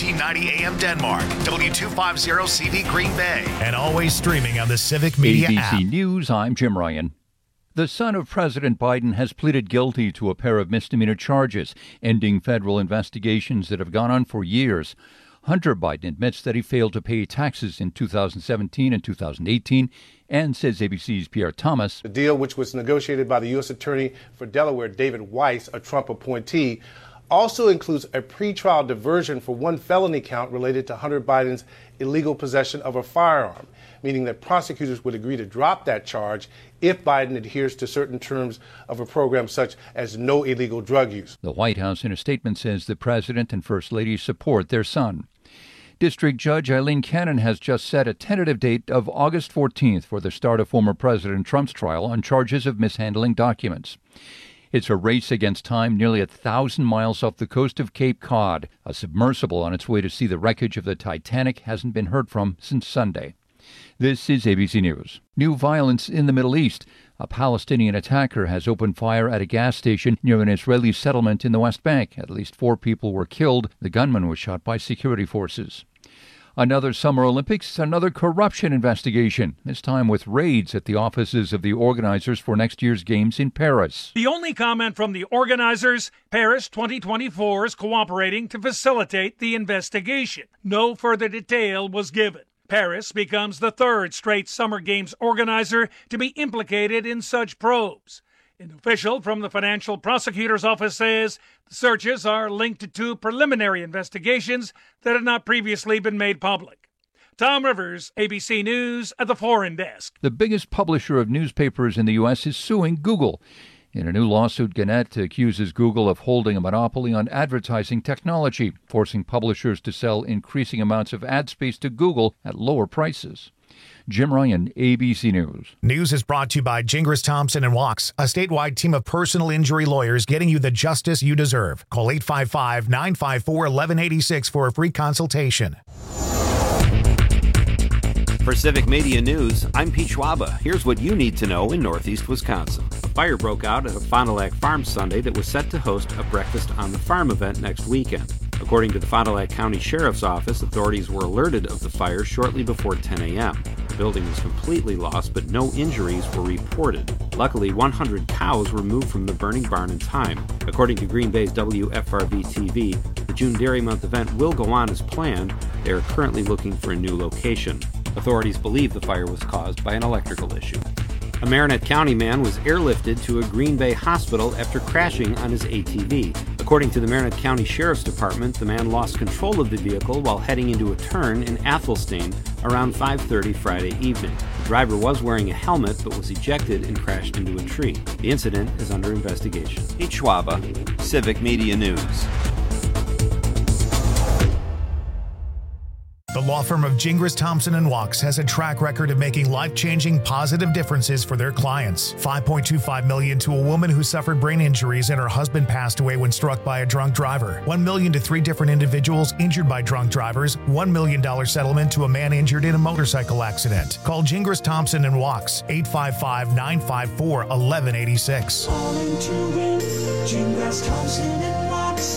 1490 AM Denmark, W250CV Green Bay, and always streaming on the Civic Media app. ABC News, I'm Jim Ryan. The son of President Biden has pleaded guilty to a pair of misdemeanor charges, ending federal investigations that have gone on for years. Hunter Biden admits that he failed to pay taxes in 2017 and 2018 and says ABC's Pierre Thomas. The deal, which was negotiated by the U.S. Attorney for Delaware, David Weiss, a Trump appointee, also includes a pretrial diversion for one felony count related to Hunter Biden's illegal possession of a firearm, meaning that prosecutors would agree to drop that charge if Biden adheres to certain terms of a program such as no illegal drug use. The White House in a statement says the president and first lady support their son. District Judge Eileen Cannon has just set a tentative date of August 14th for the start of former President Trump's trial on charges of mishandling documents. It's a race against time nearly 1,000 miles off the coast of Cape Cod. A submersible on its way to see the wreckage of the Titanic hasn't been heard from since Sunday. This is ABC News. New violence in the Middle East. A Palestinian attacker has opened fire at a gas station near an Israeli settlement in the West Bank. At least 4 people were killed. The gunman was shot by security forces. Another Summer Olympics, another corruption investigation, this time with raids at the offices of the organizers for next year's games in Paris. The only comment from the organizers, Paris 2024 is cooperating to facilitate the investigation. No further detail was given. Paris becomes the third straight Summer Games organizer to be implicated in such probes. An official from the Financial Prosecutor's Office says the searches are linked to preliminary investigations that had not previously been made public. Tom Rivers, ABC News at the Foreign Desk. The biggest publisher of newspapers in the U.S. is suing Google. In a new lawsuit, Gannett accuses Google of holding a monopoly on advertising technology, forcing publishers to sell increasing amounts of ad space to Google at lower prices. Jim Ryan, ABC News. News is brought to you by Gingras Thompson & Walks, a statewide team of personal injury lawyers getting you the justice you deserve. Call 855-954-1186 for a free consultation. For Civic Media News, I'm Pete Schwaba. Here's what you need to know in Northeast Wisconsin. A fire broke out at a Fond du Lac Farm Sunday that was set to host a Breakfast on the Farm event next weekend. According to the Fond du Lac County Sheriff's Office, authorities were alerted of the fire shortly before 10 a.m. The building was completely lost, but no injuries were reported. Luckily, 100 cows were moved from the burning barn in time. According to Green Bay's WFRV-TV, the June Dairy Month event will go on as planned. They are currently looking for a new location. Authorities believe the fire was caused by an electrical issue. A Marinette County man was airlifted to a Green Bay hospital after crashing on his ATV. According to the Marinette County Sheriff's Department, the man lost control of the vehicle while heading into a turn in Athelstain around 5:30 Friday evening. The driver was wearing a helmet but was ejected and crashed into a tree. The incident is under investigation. Pete Schwaba, Civic Media News. The law firm of Gingras Thompson & Walks has a track record of making life-changing positive differences for their clients. $5.25 million to a woman who suffered brain injuries and her husband passed away when struck by a drunk driver. $1 million to 3 different individuals injured by drunk drivers. $1 million settlement to a man injured in a motorcycle accident. Call Gingras Thompson & Walks, 855-954-1186. Calling to win, Gingras Thompson & Walks,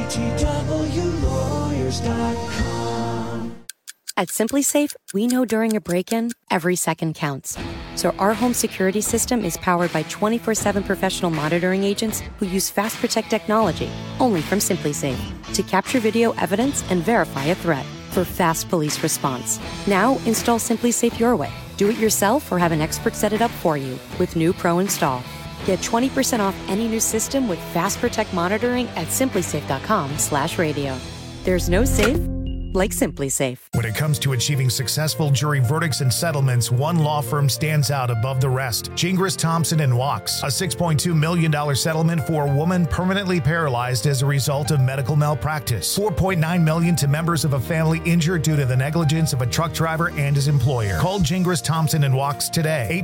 GTWlawyers.com. At SimpliSafe, we know during a break-in, every second counts. So our home security system is powered by 24/7 professional monitoring agents who use Fast Protect technology, only from SimpliSafe, to capture video evidence and verify a threat for fast police response. Now, install SimpliSafe your way. Do it yourself or have an expert set it up for you with new Pro Install. Get 20% off any new system with Fast Protect monitoring at simplisafe.com/radio. There's no safe like SimpliSafe. When it comes to achieving successful jury verdicts and settlements, one law firm stands out above the rest. Gingras Thompson & Walks, a $6.2 million settlement for a woman permanently paralyzed as a result of medical malpractice. $4.9 million to members of a family injured due to the negligence of a truck driver and his employer. Call Gingras Thompson & Walks today,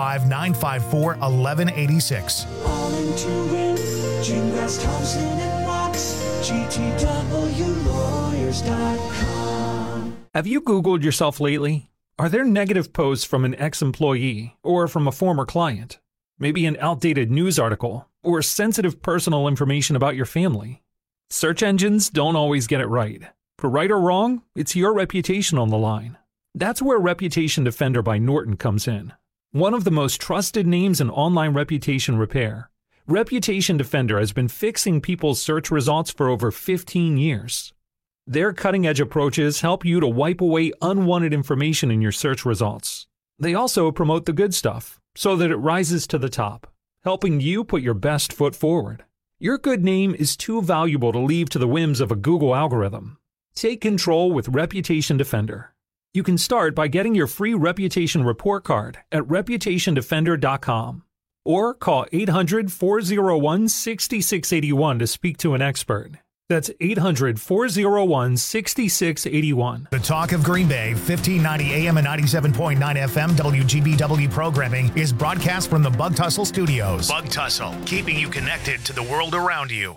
855-954-1186. Calling to win, Gingras Thompson & Walks, GTWlawyers.com. Have you Googled yourself lately? Are there negative posts from an ex-employee or from a former client? Maybe an outdated news article or sensitive personal information about your family? Search engines don't always get it right. For right or wrong, it's your reputation on the line. That's where Reputation Defender by Norton comes in. One of the most trusted names in online reputation repair, Reputation Defender has been fixing people's search results for over 15 years. Their cutting-edge approaches help you to wipe away unwanted information in your search results. They also promote the good stuff so that it rises to the top, helping you put your best foot forward. Your good name is too valuable to leave to the whims of a Google algorithm. Take control with Reputation Defender. You can start by getting your free reputation report card at reputationdefender.com or call 800-401-6681 to speak to an expert. That's 800-401-6681. The Talk of Green Bay, 1590 AM and 97.9 FM WGBW programming is broadcast from the Bug Tussle Studios. Bug Tussle, keeping you connected to the world around you.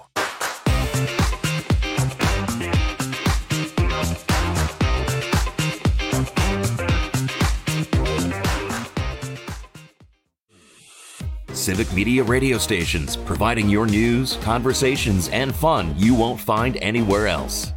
Civic Media radio stations, providing your news, conversations, and fun you won't find anywhere else.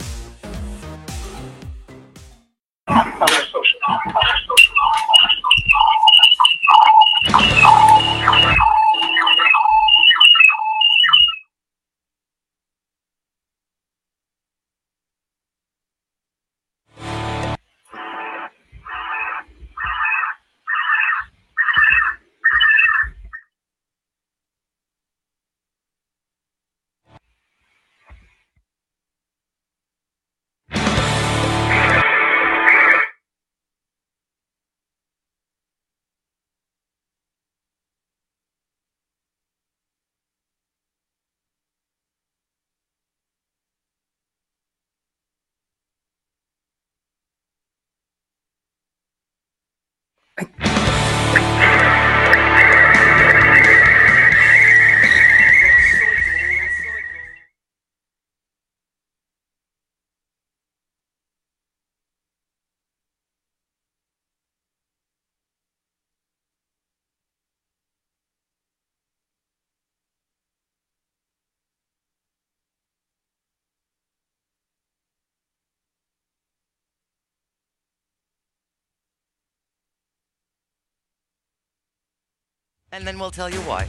And then we'll tell you why.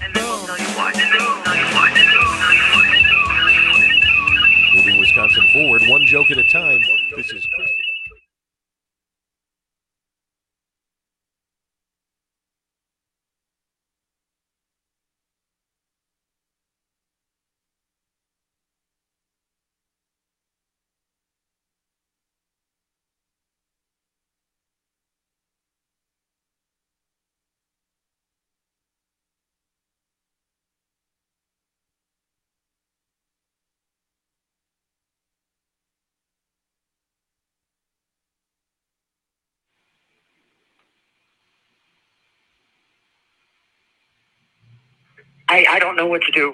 Moving Wisconsin forward, one joke at a time. This is Chris. I don't know what to do.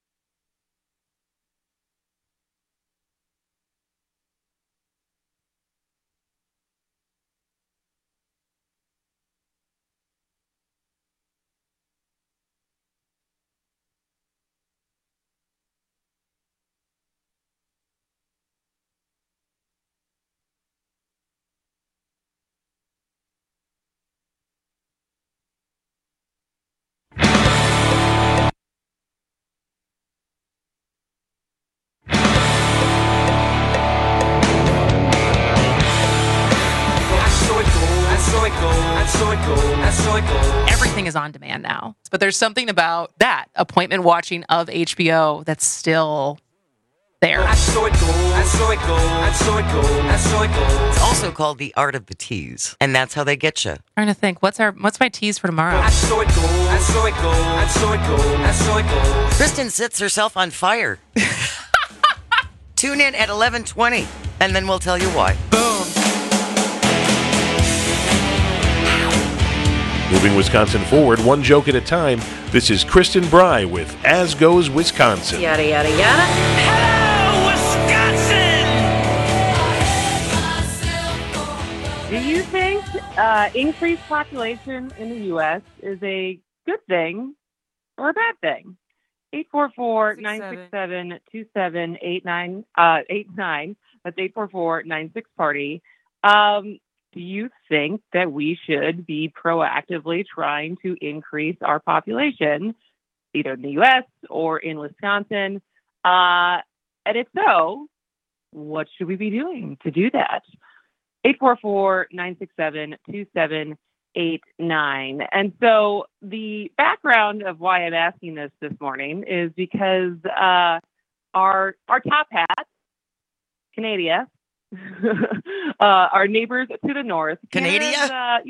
Everything is on demand now. But there's something about that appointment watching of HBO that's still there. It's also called the art of the tease, and that's how they get you. Trying to think, what's my tease for tomorrow? Kristen sets herself on fire. Tune in at 11:20, and then we'll tell you why. Boom. Moving Wisconsin forward, one joke at a time. This is Kristen Bry with As Goes Wisconsin. Yada, yada, yada. Hello, Wisconsin! Do you think increased population in the U.S. is a good thing or a bad thing? 844-967-2789. That's 844-96-PARTY. Do you think that we should be proactively trying to increase our population, either in the U.S. or in Wisconsin? And if so, what should we be doing to do that? 844-967-2789. And so the background of why I'm asking this morning is because our top hat, Canada, our neighbors to the north, Canada,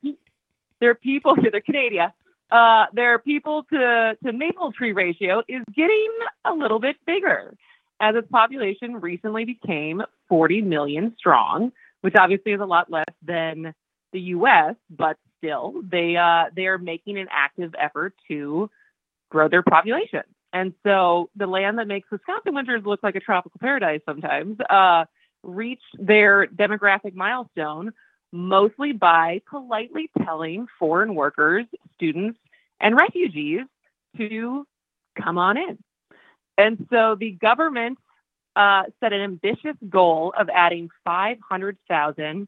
their people to the Canada, their people to maple tree ratio is getting a little bit bigger as its population recently became 40 million strong, which obviously is a lot less than the U.S., but still they are making an active effort to grow their population. And so the land that makes Wisconsin winters look like a tropical paradise sometimes reached their demographic milestone mostly by politely telling foreign workers, students, and refugees to come on in. And so the government set an ambitious goal of adding 500,000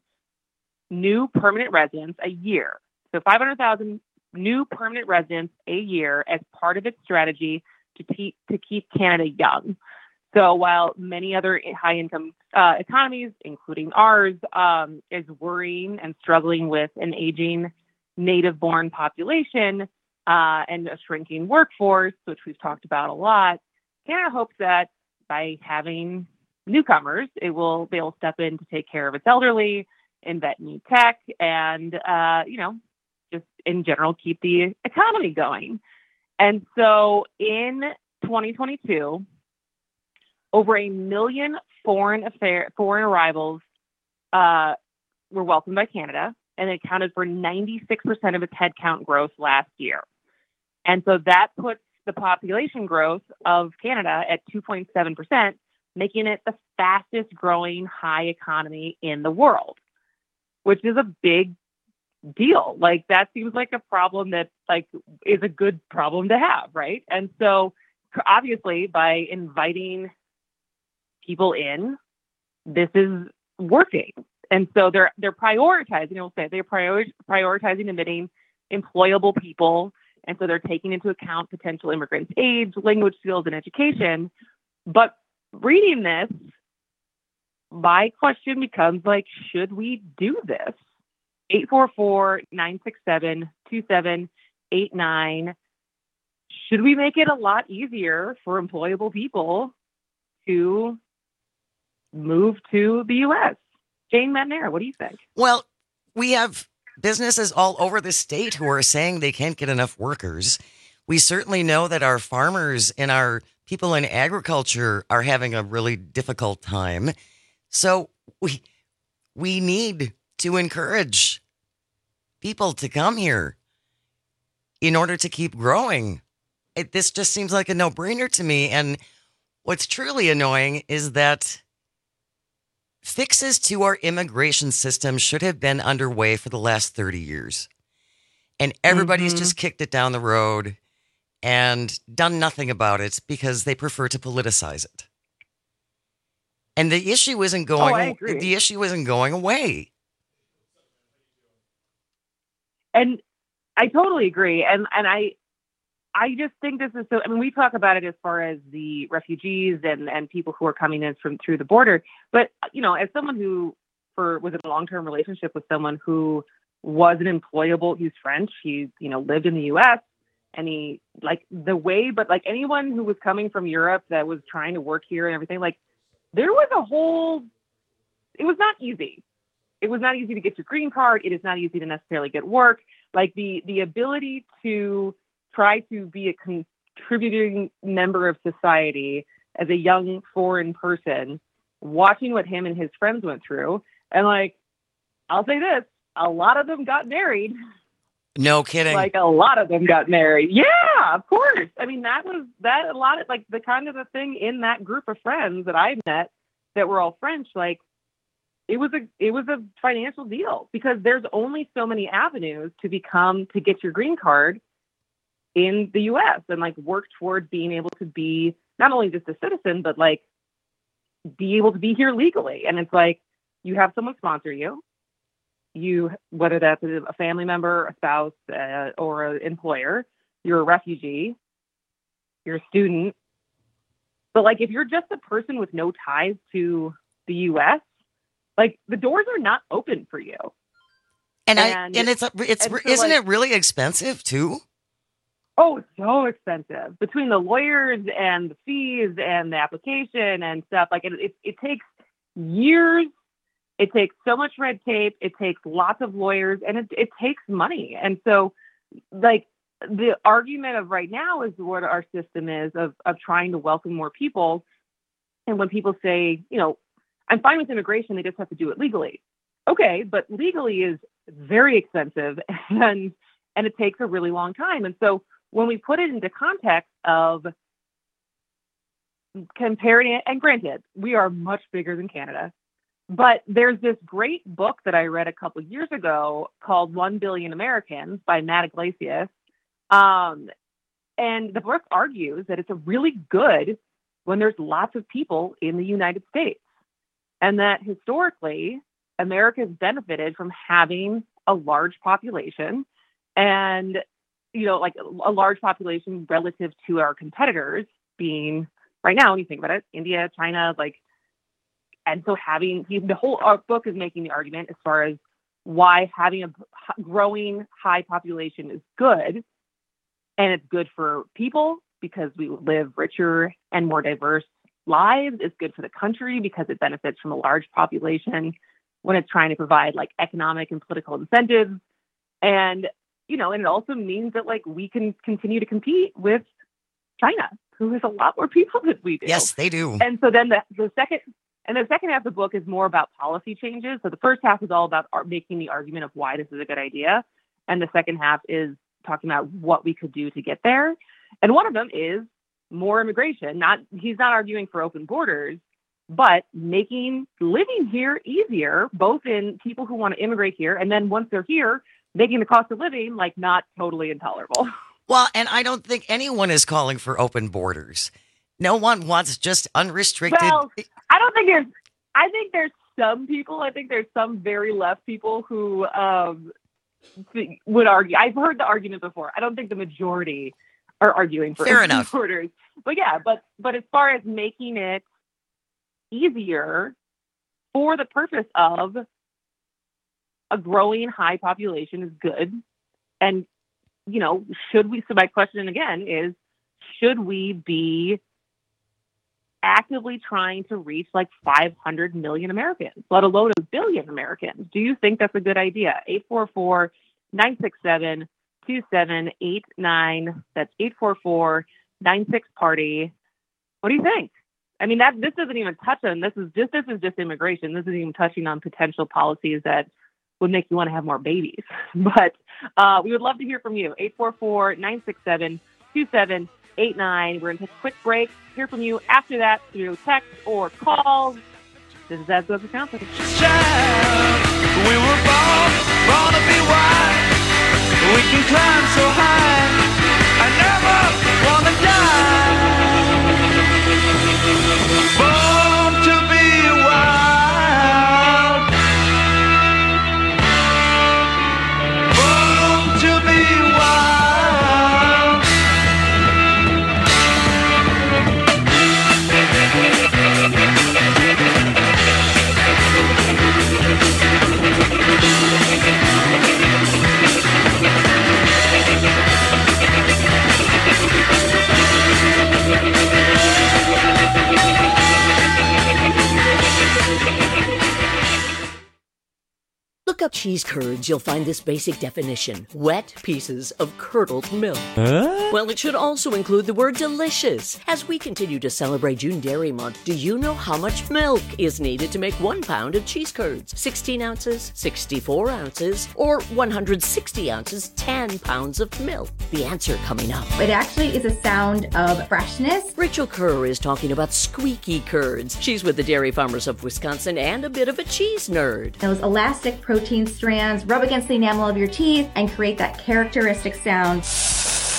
new permanent residents a year. So 500,000 new permanent residents a year as part of its strategy to keep Canada young. So while many other high-income economies, including ours, is worrying and struggling with an aging native-born population and a shrinking workforce, which we've talked about a lot, Canada hopes that by having newcomers, it will be able to step in to take care of its elderly, invent new tech, and, just in general, keep the economy going. And so in 2022, over 1 million foreign arrivals were welcomed by Canada, and it accounted for 96% of its headcount growth last year. And so that puts the population growth of Canada at 2.7%, making it the fastest growing high economy in the world, which is a big deal. Like, that seems like a problem that is a good problem to have, right? And so obviously by inviting people in, this is working. And so they're prioritizing, prioritizing admitting employable people. And so they're taking into account potential immigrants' age, language skills, and education. But reading this, my question becomes, should we do this? 844-967-2789. Should we make it a lot easier for employable people to move to the U.S.? Jane Madnair, what do you think? Well, we have businesses all over the state who are saying they can't get enough workers. We certainly know that our farmers and our people in agriculture are having a really difficult time. So we need to encourage people to come here in order to keep growing. This just seems like a no-brainer to me. And what's truly annoying is that fixes to our immigration system should have been underway for the last 30 years. And everybody's just kicked it down the road and done nothing about it because they prefer to politicize it. And the issue isn't going away. And I totally agree. And I just think this is so, we talk about it as far as the refugees and people who are coming in through the border. But, as someone who was in a long-term relationship with someone who was an employable, he's French, he, lived in the U.S. and he anyone who was coming from Europe that was trying to work here and everything, there was it was not easy. It was not easy to get your green card. It is not easy to necessarily get work. The ability to try to be a contributing member of society as a young foreign person, watching what him and his friends went through. And I'll say this, a lot of them got married. No kidding. A lot of them got married. Yeah, of course. A lot of the kind of the thing in that group of friends that I met that were all French, it was a financial deal because there's only so many avenues to get your green card in the U.S. and work toward being able to be not only just a citizen, but be able to be here legally. And it's like, you have someone sponsor you, whether that's a family member, a spouse, or an employer, you're a refugee, you're a student. But like, if you're just a person with no ties to the U.S., like the doors are not open for you. And isn't it really expensive too? Oh, so expensive between the lawyers and the fees and the application and stuff. Like it takes years. It takes so much red tape. It takes lots of lawyers, and it takes money. And so, like, the argument of right now is what our system is of trying to welcome more people. And when people say, you know, I'm fine with immigration, they just have to do it legally. Okay, but legally is very expensive and it takes a really long time. And so when we put it into context of comparing it, and granted, we are much bigger than Canada, but there's this great book that I read a couple of years ago called 1 Billion Americans by Matt Iglesias. And the book argues that it's a really good when there's lots of people in the United States, and that historically America's benefited from having a large population, and, you know, like a large population relative to our competitors being right now, when you think about it, India, China, like, and so the whole book is making the argument as far as why having a growing high population is good. And it's good for people because we live richer and more diverse lives. It's good for the country because it benefits from a large population when it's trying to provide like economic and political incentives. And, you know, and it also means that like we can continue to compete with China, who has a lot more people than we do. Yes, they do. And so then the second half of the book is more about policy changes. So the first half is all about making the argument of why this is a good idea. And the second half is talking about what we could do to get there. And one of them is more immigration. He's not arguing for open borders, but making living here easier, both in people who want to immigrate here, and then once they're here, making the cost of living like not totally intolerable. Well, and I don't think anyone is calling for open borders. No one wants just unrestricted. Well, I think there's some people, I think there's some very left people who would argue. I've heard the argument before. I don't think the majority are arguing for open borders. But yeah, but as far as making it easier for the purpose of a growing high population is good. And, you know, so my question again is, should we be actively trying to reach like 500 million Americans, let alone a billion Americans? Do you think that's a good idea? 844-967-2789. That's 844-96-party. What do you think? I mean, this doesn't even touch on, this is just immigration. This isn't even touching on potential policies that would make you want to have more babies. But we would love to hear from you. 844-967-2789. We're going to take a quick break. Hear from you after that through text or calls. This is As Goes Wisconsin. We were born to be wild. We can climb so high. I never want to die. Born to be wild. Born to be wild. Look up cheese curds, you'll find this basic definition: wet pieces of curdled milk. Well, it should also include the word delicious. As we continue to celebrate June Dairy Month, do you know how much milk is needed to make 1 pound of cheese curds? 16 ounces, 64 ounces, or 160 ounces, 10 pounds of milk? The answer coming up. It actually is a sound of freshness. Rachel Kerr is talking about squeaky curds. She's with the Dairy Farmers of Wisconsin and a bit of a cheese nerd. Those elastic protein strands rub against the enamel of your teeth and create that characteristic sound.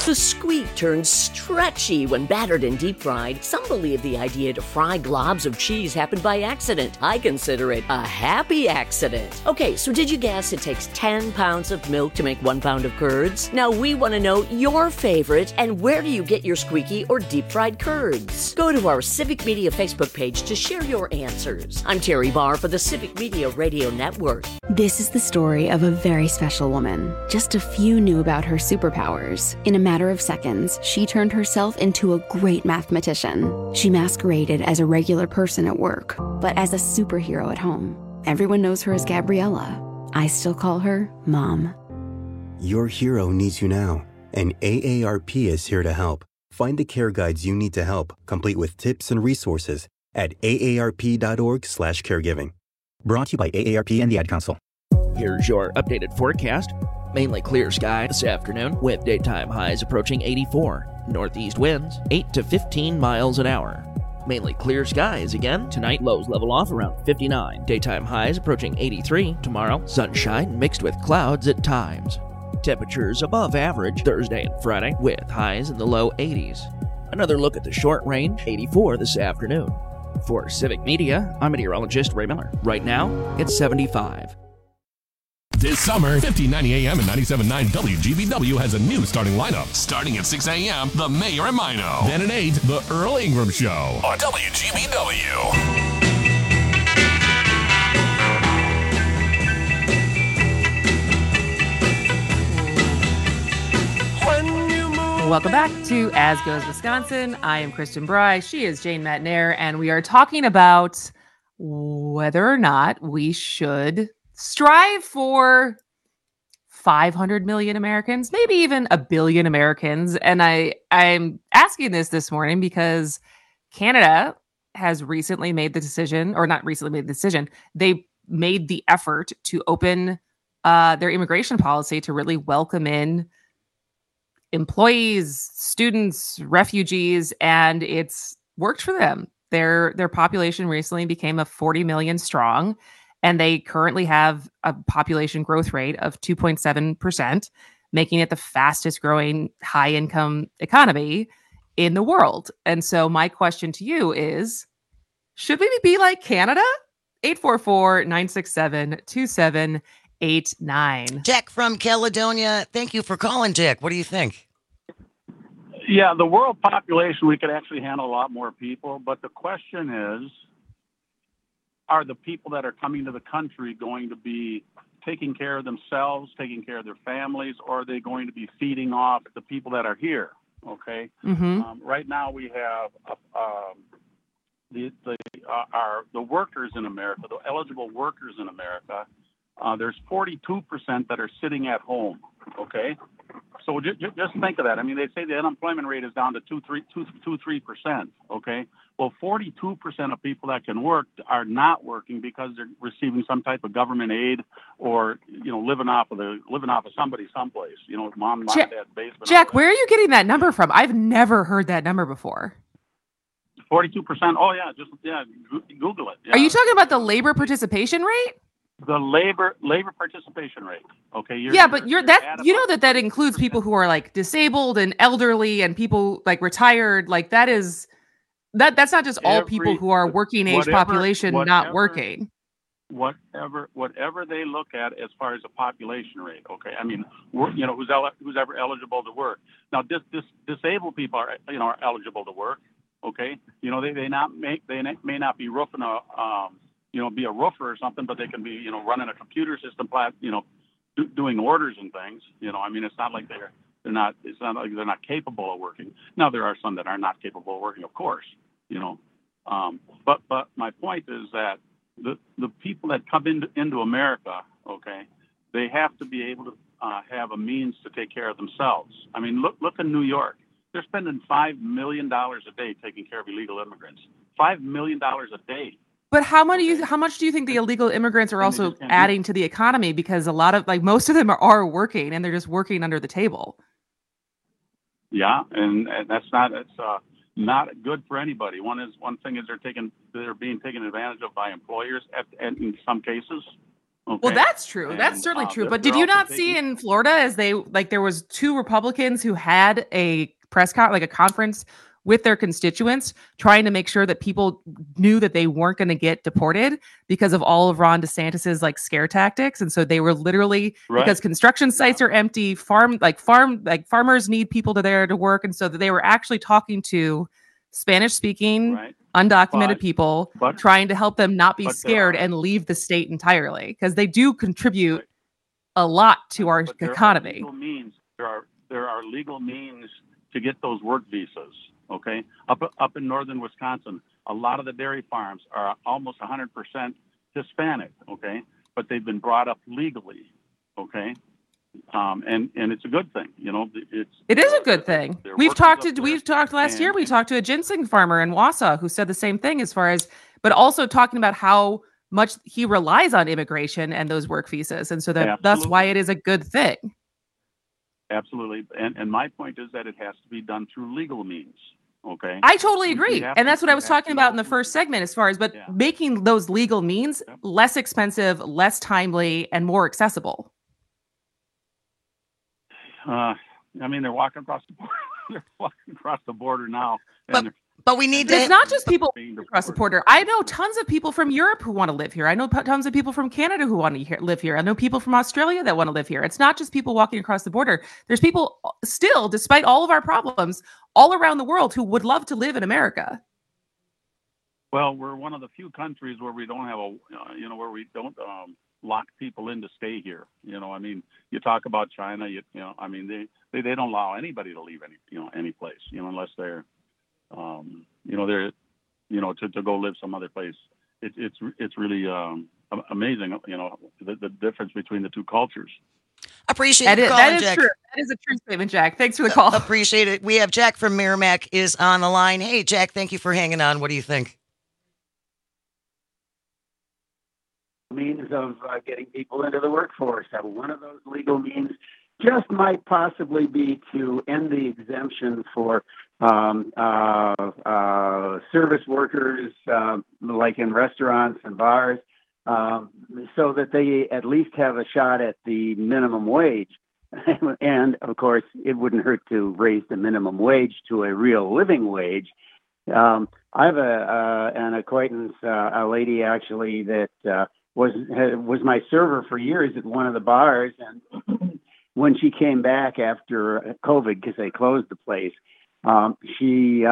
The squeak turns stretchy when battered and deep fried. Some believe the idea to fry globs of cheese happened by accident. I consider it a happy accident. Okay, so did you guess it takes 10 pounds of milk to make 1 pound of curds? Now we want to know your favorite and where do you get your squeaky or deep fried curds? Go to our Civic Media Facebook page to share your answers. I'm Terry Barr for the Civic Media Radio Network. This is the story of a very special woman. Just a few knew about her superpowers. In a matter of seconds, she turned herself into a great mathematician. She masqueraded as a regular person at work, but as a superhero at home. Everyone knows her as Gabriella. I still call her Mom. Your hero needs you now, and AARP is here to help. Find the care guides you need to help, complete with tips and resources at aarp.org/caregiving. Brought to you by AARP and the Ad Council. Here's your updated forecast. Mainly clear sky this afternoon with daytime highs approaching 84. Northeast winds 8 to 15 miles an hour. Mainly clear skies again. Tonight, lows level off around 59. Daytime highs approaching 83. Tomorrow, sunshine mixed with clouds at times. Temperatures above average Thursday and Friday with highs in the low 80s. Another look at the short range, 84 this afternoon. For Civic Media, I'm meteorologist Ray Miller. Right now, it's 75. This summer, 1590 AM and 97.9 WGBW has a new starting lineup. Starting at 6 a.m., The Mayor and Mino. Then at 8, The Earl Ingram Show on WGBW. Welcome back to As Goes Wisconsin. I am Kristen Bry. She is Jane Matnair, and we are talking about whether or not we should strive for 500 million Americans, maybe even a billion Americans. And I'm asking this morning because Canada has recently made the decision, or not recently made the decision, they made the effort to open their immigration policy to really welcome in employees, students, refugees, and it's worked for them. Their population recently became a 40 million strong, and they currently have a population growth rate of 2.7%, making it the fastest growing high income economy in the world. And so my question to you is, should we be like Canada? 844-967-2789. Jack from Caledonia. Thank you for calling, Jack. What do you think? Yeah, the world population, we could actually handle a lot more people. But the question is, are the people that are coming to the country going to be taking care of themselves, taking care of their families, or are they going to be feeding off the people that are here? Okay. Mm-hmm. Right now we have the workers in America, the eligible workers in America. There's 42% that are sitting at home. Okay. So just think of that. I mean, they say the unemployment rate is down to 2-3%. Okay. Well, 42% of people that can work are not working because they're receiving some type of government aid, or living off of somebody someplace. Mom and dad's basement. Jack, where are you getting that number from? I've never heard that number before. 42%. Oh yeah, Google it. Yeah. Are you talking about the labor participation rate? The labor participation rate. Okay. You know that includes people who are like disabled and elderly and people like retired. Like that's not just all people who are working age population not working. Whatever they look at as far as a population rate. Okay. I mean, who's ever eligible to work. Now, disabled people are eligible to work. Okay. They may not be roofing be a roofer or something, but they can be, running a computer system, doing orders and things. I mean, it's not like they're not capable of working. Now, there are some that are not capable of working, of course, but my point is that the people that come into America, okay, they have to be able to have a means to take care of themselves. I mean, look in New York. They're spending $5 million a day taking care of illegal immigrants. $5 million a day. But how much do you think the illegal immigrants are also adding to the economy? Because a lot of most of them are working and they're just working under the table. Yeah, and that's not good for anybody. One thing is they're being taken advantage of by employers in some cases. Okay? Well, that's true. And, that's certainly true. But they're did you also not see in Florida as there was 2 Republicans who had a a conference with their constituents trying to make sure that people knew that they weren't going to get deported because of all of Ron DeSantis's scare tactics. And so they were literally, because construction sites are empty, farmers need people there to work. And so that they were actually talking to Spanish speaking, undocumented people, trying to help them not be scared and leave the state entirely, because they do contribute a lot to our economy. There are legal means to get those work visas. Okay, up in northern Wisconsin, a lot of the dairy farms are almost 100% Hispanic. Okay, but they've been brought up legally. Okay, and it's a good thing. It is a good thing. We've talked last year. We talked to a ginseng farmer in Wausau who said the same thing, but also talking about how much he relies on immigration and those work visas, and so that's why it is a good thing. Absolutely, and my point is that it has to be done through legal means. Okay, I totally agree, and that's what I was talking about in the first segment, making those legal means less expensive, less timely, and more accessible. I mean, they're walking across the border. They're walking across the border now, but we need to. It's not just people across the border. I know tons of people from Europe who want to live here. I know tons of people from Canada who want to live here. I know people from Australia that want to live here. It's not just people walking across the border. There's people still, despite all of our problems, all around the world who would love to live in America. Well, we're one of the few countries where we don't have lock people in to stay here. I mean, you talk about China. I mean, they don't allow anybody to leave any place. Unless they're they're, to go live some other place. It's really amazing, the difference between the two cultures. Appreciate the call, Jack. That is true. That is a true statement, Jack. Thanks for the call. Appreciate it. We have Jack from Merrimack is on the line. Hey, Jack, thank you for hanging on. What do you think? Means of getting people into the workforce. One of those legal means just might possibly be to end the exemption for service workers, like in restaurants and bars, so that they at least have a shot at the minimum wage. And of course, it wouldn't hurt to raise the minimum wage to a real living wage. I have an acquaintance, a lady actually that was my server for years at one of the bars, and when she came back after COVID, because they closed the place, she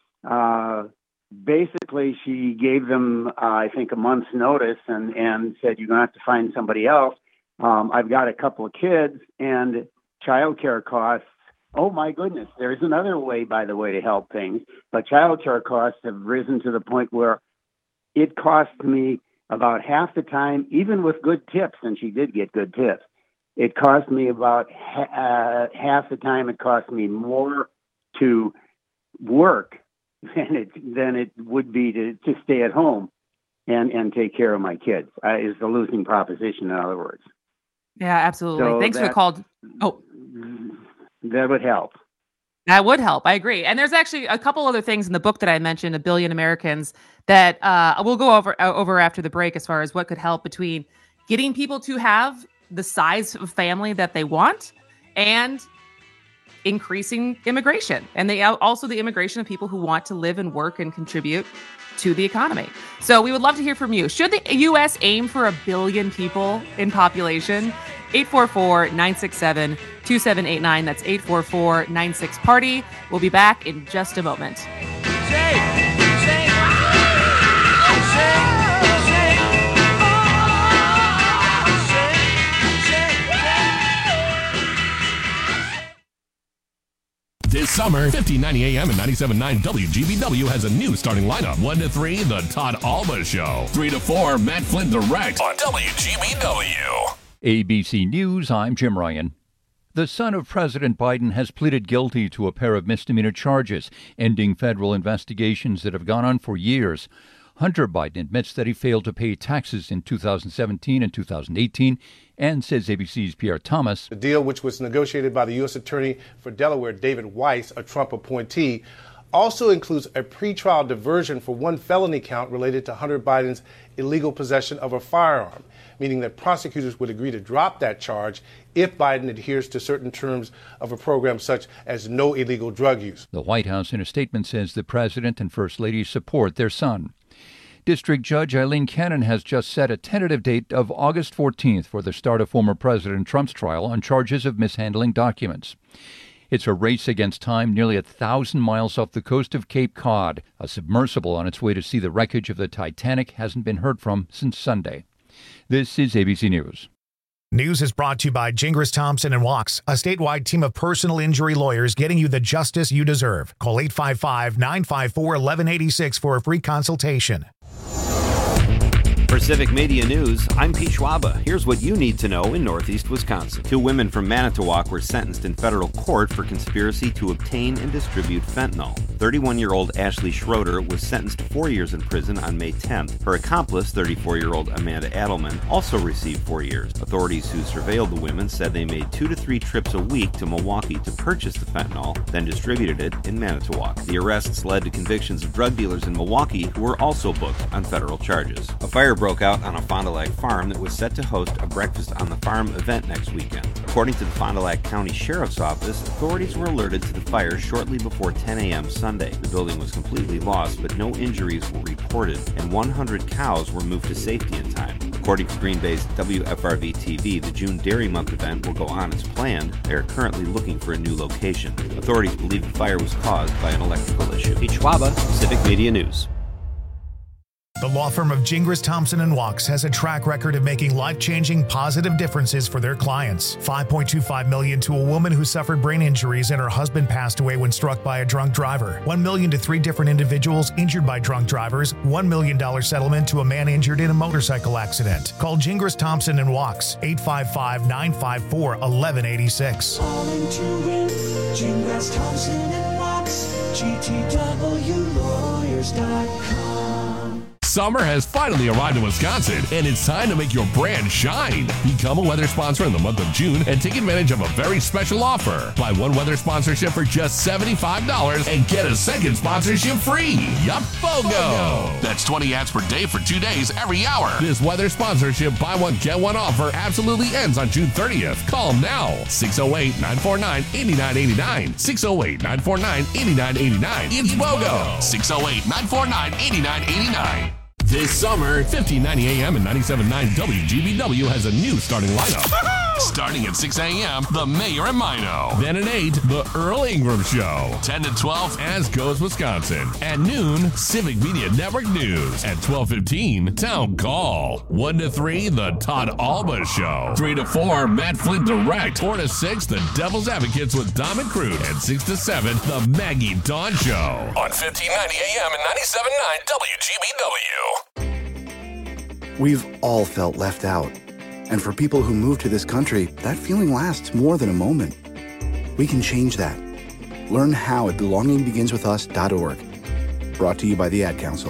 basically gave them, I think, a month's notice and said, you're going to have to find somebody else. I've got a couple of kids and childcare costs. Oh, my goodness. There's another way, by the way, to help things. But childcare costs have risen to the point where it cost me about half the time, even with good tips, and she did get good tips. It cost me about half the time. It cost me more to work than it would be to stay at home and take care of my kids. Is the losing proposition, in other words. Yeah, absolutely. So thanks for the call. Oh, that would help. That would help. I agree. And there's actually a couple other things in the book that I mentioned, A Billion Americans, that we'll go over after the break as far as what could help between getting people to have the size of family that they want and increasing immigration. And also the immigration of people who want to live and work and contribute to the economy. So we would love to hear from you. Should the U.S. aim for 1 billion people in population? 844-967-2789. That's 844-96-PARTY. We'll be back in just a moment. This summer, 1590 AM and 97.9 WGBW has a new starting lineup. 1 to 3, The Todd Alba Show. 3 to 4, Matt Flynn Direct on WGBW. ABC News, I'm Jim Ryan. The son of President Biden has pleaded guilty to a pair of misdemeanor charges, ending federal investigations that have gone on for years. Hunter Biden admits that he failed to pay taxes in 2017 and 2018 and says ABC's Pierre Thomas. The deal, which was negotiated by the U.S. Attorney for Delaware, David Weiss, a Trump appointee, also includes a pretrial diversion for one felony count related to Hunter Biden's illegal possession of a firearm, meaning that prosecutors would agree to drop that charge if Biden adheres to certain terms of a program such as no illegal drug use. The White House in a statement says the president and first lady support their son. District Judge Eileen Cannon has just set a tentative date of August 14th for the start of former President Trump's trial on charges of mishandling documents. It's a race against time nearly 1,000 miles off the coast of Cape Cod. A submersible on its way to see the wreckage of the Titanic hasn't been heard from since Sunday. This is ABC News. News is brought to you by Gingras Thompson & Walks, a statewide team of personal injury lawyers getting you the justice you deserve. Call 855-954-1186 for a free consultation. For Civic Media News, I'm Pete Schwaba. Here's what you need to know in Northeast Wisconsin. 2 women from Manitowoc were sentenced in federal court for conspiracy to obtain and distribute fentanyl. 31-year-old Ashley Schroeder was sentenced to 4 years in prison on May 10th. Her accomplice, 34-year-old Amanda Adelman, also received 4 years. Authorities who surveilled the women said they made 2 to 3 trips a week to Milwaukee to purchase the fentanyl, then distributed it in Manitowoc. The arrests led to convictions of drug dealers in Milwaukee who were also booked on federal charges. A fire broke out on a Fond du Lac farm that was set to host a breakfast on the farm event next weekend. According to the Fond du Lac County Sheriff's Office, authorities were alerted to the fire shortly before 10 a.m. Sunday. The building was completely lost, but no injuries were reported, and 100 cows were moved to safety in time. According to Green Bay's WFRV-TV, the June Dairy Month event will go on as planned. They are currently looking for a new location. Authorities believe the fire was caused by an electrical issue. Pete Schwaba, Civic Media News. The law firm of Gingras Thompson & Walks has a track record of making life-changing positive differences for their clients. $5.25 million to a woman who suffered brain injuries and her husband passed away when struck by a drunk driver. $1 million to 3 different individuals injured by drunk drivers. $1 million settlement to a man injured in a motorcycle accident. Call Gingras Thompson & Walks, 855-954-1186. Calling to win, Gingras Thompson & Walks, GTWlawyers.com. Summer has finally arrived in Wisconsin, and it's time to make your brand shine. Become a weather sponsor in the month of June and take advantage of a very special offer. Buy 1 weather sponsorship for just $75 and get a second sponsorship free. Yup, BOGO! That's 20 ads per day for 2 days every hour. This weather sponsorship buy one, get one offer absolutely ends on June 30th. Call them now. 608-949-8989. 608-949-8989. It's BOGO! 608-949-8989. This summer, 1590 AM and 97.9 WGBW has a new starting lineup. Starting at 6 a.m., The Mayor and Mino. Then at 8, The Earl Ingram Show. 10 to 12, As Goes Wisconsin. At noon, Civic Media Network News. At 12:15, Town Call. 1 to 3, The Todd Alba Show. 3 to 4, Matt Flint Direct. 4 to 6, The Devil's Advocates with Dom and Crude. And 6 to 7, The Maggie Dawn Show. On 1590 AM and 97.9 WGBW. We've all felt left out. And for people who move to this country, that feeling lasts more than a moment. We can change that. Learn how at belongingbeginswithus.org. Brought to you by the Ad Council.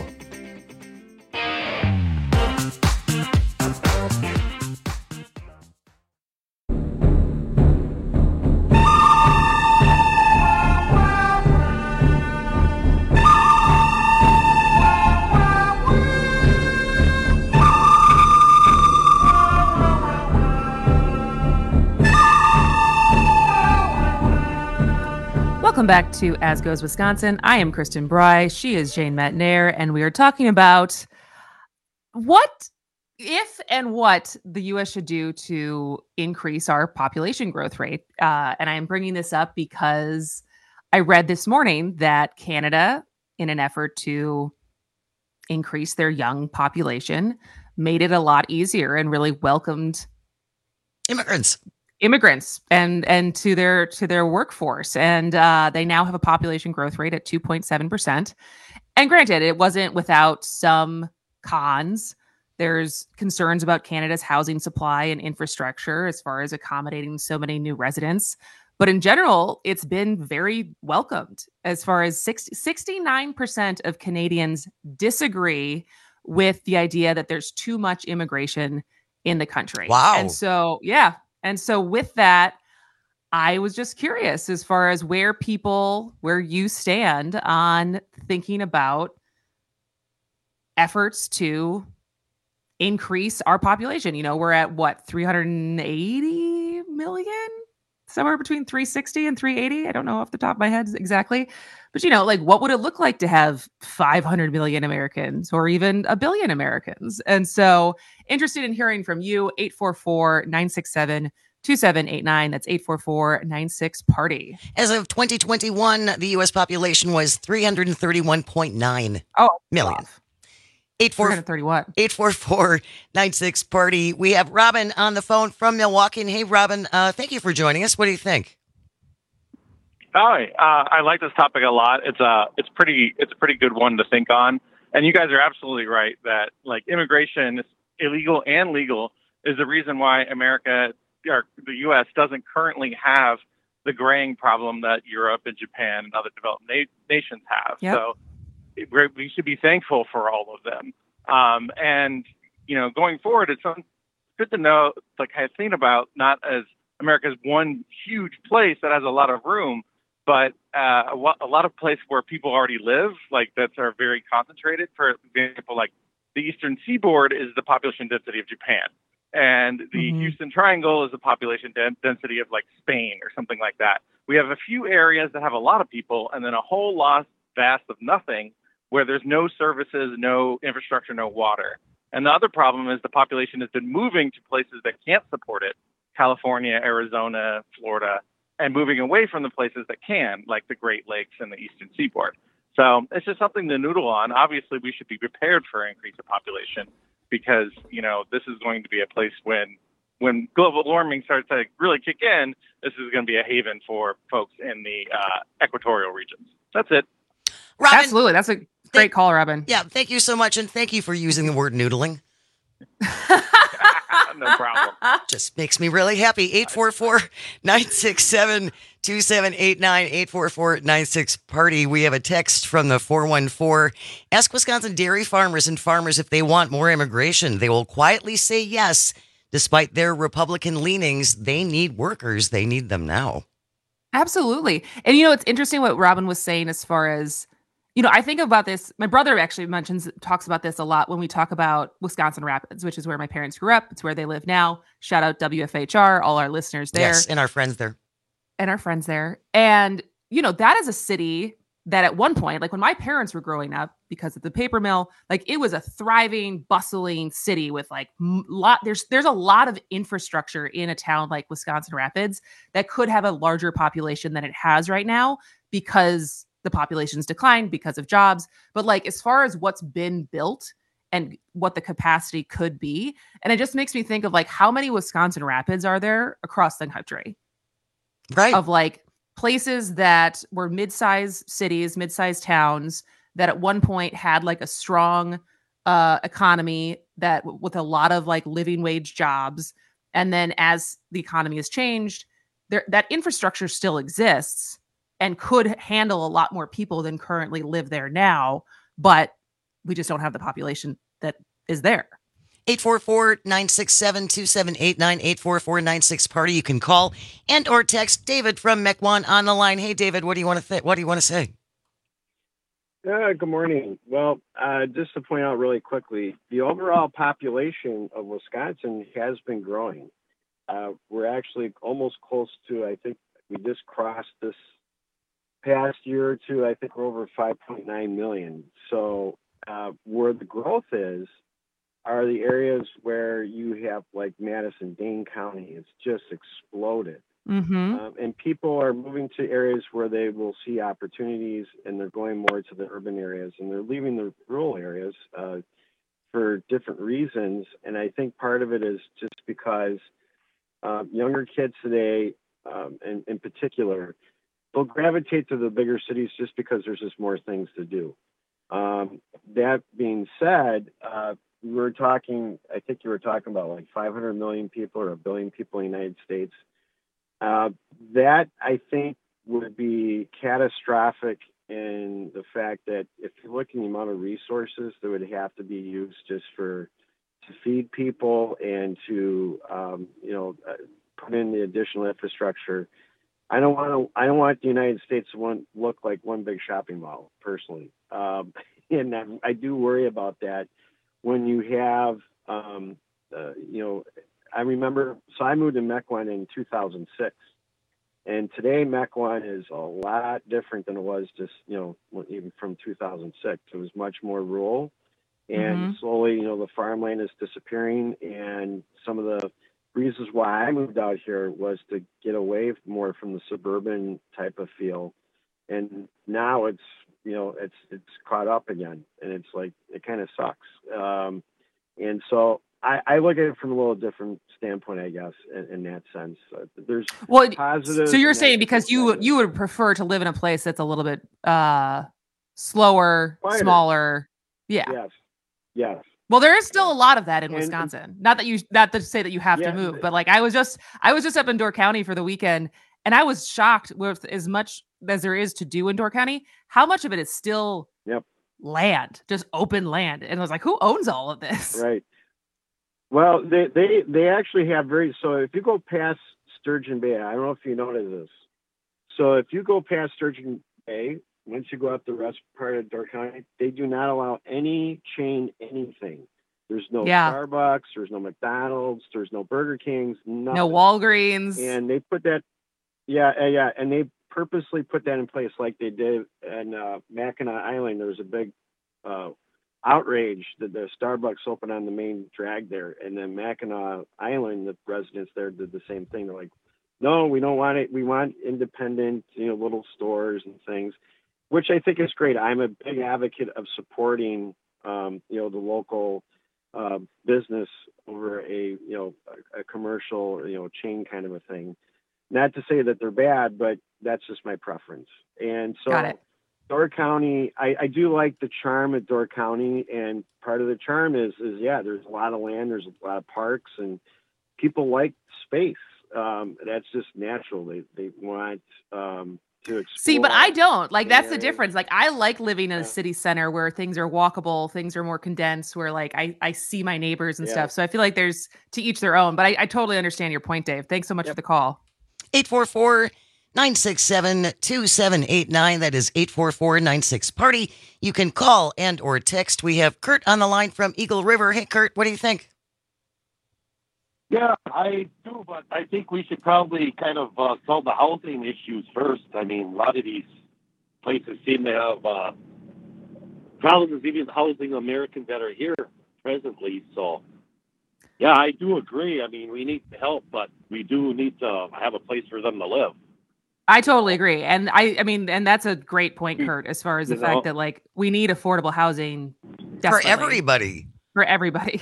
Welcome back to As Goes Wisconsin. I am Kristen Bry. She is Jane Matnair, and we are talking about what the U.S. should do to increase our population growth rate. And I am bringing this up because I read this morning that Canada, in an effort to increase their young population, made it a lot easier and really welcomed immigrants and to their workforce. And they now have a population growth rate at 2.7%. And granted, it wasn't without some cons. There's concerns about Canada's housing supply and infrastructure as far as accommodating so many new residents. But in general, it's been very welcomed. As far as 69% of Canadians disagree with the idea that there's too much immigration in the country. Wow. And so with that, I was just curious as far as where you stand on thinking about efforts to increase our population. We're at what, 380 million? Somewhere between 360 and 380. I don't know off the top of my head exactly. But, what would it look like to have 500 million Americans or even a billion Americans? And so interested in hearing from you, 844-967-2789. That's 844-96-PARTY. As of 2021, the U.S. population was 331.9 million. 844-96-PARTY. We have Robin on the phone from Milwaukee. And hey, Robin, thank you for joining us. What do you think? Hi, I like this topic a lot. It's a pretty good one to think on. And you guys are absolutely right that immigration, illegal and legal, is the reason why America or the U.S. doesn't currently have the graying problem that Europe and Japan and other developed nations have. Yep. So we should be thankful for all of them. And going forward, it's good to know, I think about not as America's one huge place that has a lot of room, but a lot of places where people already live, that are very concentrated. For example, the Eastern Seaboard is the population density of Japan, and the Houston Triangle is the population density of Spain or something like that. We have a few areas that have a lot of people, and then a whole vast of nothing, where there's no services, no infrastructure, no water. And the other problem is the population has been moving to places that can't support it, California, Arizona, Florida, and moving away from the places that can, like the Great Lakes and the Eastern Seaboard. So it's just something to noodle on. Obviously, we should be prepared for an increase of population because, this is going to be a place when global warming starts to really kick in, this is going to be a haven for folks in the equatorial regions. That's it. Robin, absolutely. That's a great call, Robin. Yeah, thank you so much, and thank you for using the word noodling. No problem. Just makes me really happy. 844-967-2789, 844-96-PARTY. We have a text from the 414. Ask Wisconsin dairy farmers and farmers if they want more immigration. They will quietly say yes. Despite their Republican leanings, they need workers. They need them now. Absolutely. And, it's interesting what Robin was saying as far as, I think about this. My brother actually talks about this a lot when we talk about Wisconsin Rapids, which is where my parents grew up. It's where they live now. Shout out WFHR, all our listeners there. Yes, and our friends there. And, that is a city that at one point, when my parents were growing up, because of the paper mill, it was a thriving, bustling city with there's a lot of infrastructure in a town like Wisconsin Rapids that could have a larger population than it has right now because the population's declined because of jobs. But as far as what's been built and what the capacity could be, and it just makes me think of how many Wisconsin Rapids are there across the country? Right. Of places that were mid-sized cities, mid-sized towns that at one point had a strong economy that with a lot of living wage jobs. And then as the economy has changed, that infrastructure still exists and could handle a lot more people than currently live there now, but we just don't have the population that is there. 844-967-2789, 844-96-PARTY. You can call and or text David from Mequon on the line. Hey, David, what do you want to say? Good morning. Well, just to point out really quickly, the overall population of Wisconsin has been growing. We're actually almost close to, I think we just crossed this past year or two, I think we're over 5.9 million. So where the growth is are the areas where you have Madison, Dane County. It's just exploded. And people are moving to areas where they will see opportunities, and they're going more to the urban areas, and they're leaving the rural areas for different reasons. And I think part of it is just because younger kids today, in particular, they'll gravitate to the bigger cities just because there's just more things to do. That being said, I think you were talking about 500 million people or 1 billion people in the United States. That I think would be catastrophic in the fact that if you look at the amount of resources that would have to be used just to feed people and to put in the additional infrastructure, I don't want the United States to look like one big shopping mall, personally. And I do worry about that when you have, I remember, so I moved to Mequon in 2006. And today Mequon is a lot different than it was just, even from 2006. It was much more rural. And slowly, the farmland is disappearing. And some of the reasons why I moved out here was to get away more from the suburban type of feel. And now it's caught up again. And it's like, it kind of sucks. And so I look at it from a little different standpoint, I guess, in that sense. There's positives. So you're saying because you would prefer to live in a place that's a little bit slower, quieter, smaller. Yeah. Yes. Well, there is still a lot of that in Wisconsin. Not to say that you have to move, but like I was just up in Door County for the weekend, and I was shocked with as much as there is to do in Door County, how much of it is still land, just open land. And I was like, who owns all of this? Right. Well, they actually have so if you go past Sturgeon Bay, I don't know if you noticed this. So if you go past Sturgeon Bay, once you go up the rest part of Door County, they do not allow any chain anything. There's no Starbucks, there's no McDonald's, there's no Burger Kings, nothing. No Walgreens. And they put that, and they purposely put that in place like they did in Mackinac Island. There was a big outrage that the Starbucks opened on the main drag there, and then Mackinac Island, the residents there did the same thing. They're like, no, we don't want it. We want independent, little stores and things, which I think is great. I'm a big advocate of supporting, the local business over a commercial, chain kind of a thing. Not to say that they're bad, but that's just my preference. And so Got it. Door County, I do like the charm of Door County, and part of the charm is there's a lot of land, there's a lot of parks, and people like space. That's just natural. They want to explore. See, but I don't. Like, that's the difference. Like, I like living in a city center where things are walkable, things are more condensed, where like I see my neighbors and stuff. So I feel like there's to each their own. But I totally understand your point, Dave. Thanks so much for the call. 844-967-2789. That is 844-96-PARTY. You can call and or text. We have Kurt on the line from Eagle River. Hey, Kurt, what do you think? Yeah, I do, but I think we should probably kind of solve the housing issues first. I mean, a lot of these places seem to have problems even housing Americans that are here presently. So, yeah, I do agree. I mean, we need help, but we do need to have a place for them to live. I totally agree. And I mean, and that's a great point, Kurt, as far as the fact that like we need affordable housing for everybody. For everybody.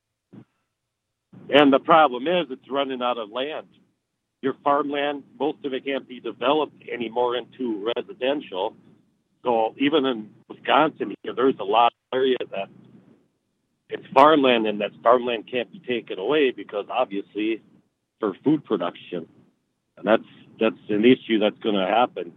And the problem is it's running out of land. Your farmland, most of it can't be developed anymore into residential. So even in Wisconsin, there's a lot of area that it's farmland, and that farmland can't be taken away because obviously for food production. And that's an issue that's going to happen.